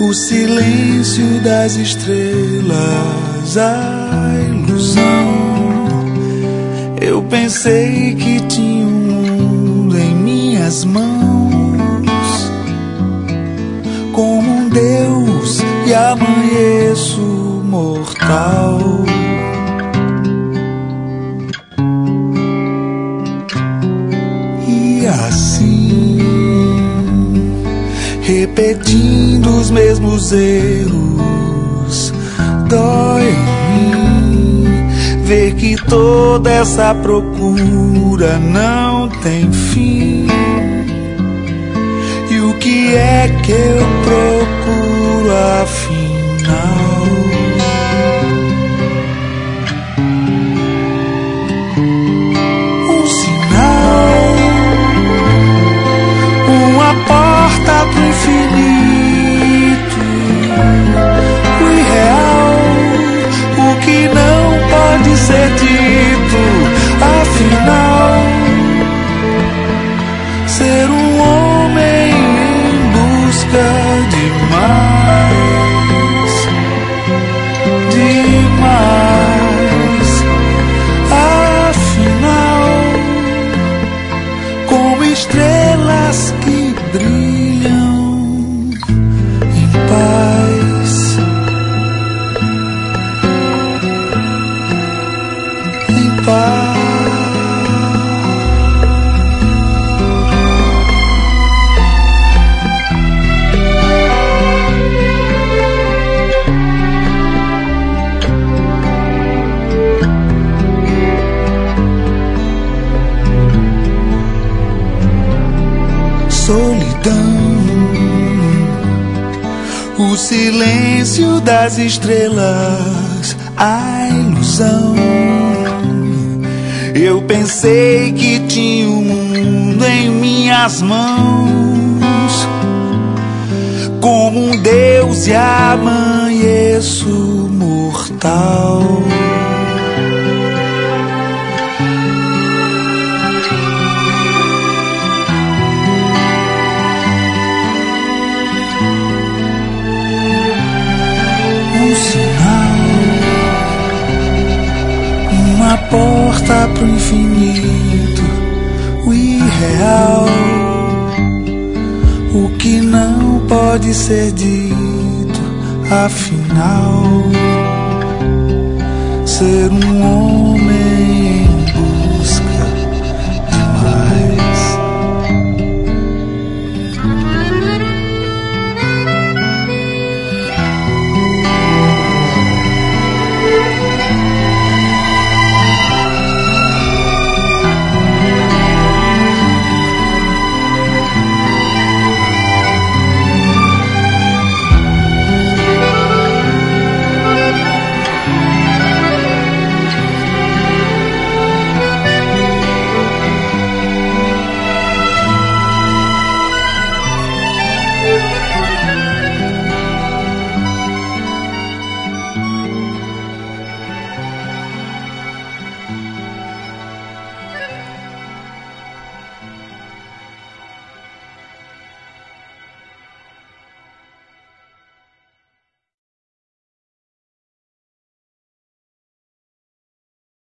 O silêncio das estrelas, a ilusão. Eu pensei que tinha um mundo em minhas mãos, como um Deus, e amanheço mortal. E assim, repetindo os mesmos erros, dói em mim ver que toda essa procura não tem fim. E o que é que eu procuro afinal? Um sinal, uma porta pro infinito, o irreal, o que não pode ser dito. Afinal, ser um homem em busca de mais, demais. Afinal, como estrelas que brilham em paz, em paz. Solidão, o silêncio das estrelas, a ilusão. Eu pensei que tinha o mundo em minhas mãos, como um Deus, e amanheço mortal. Uma porta pro infinito, o irreal, o que não pode ser dito. Afinal, ser um homem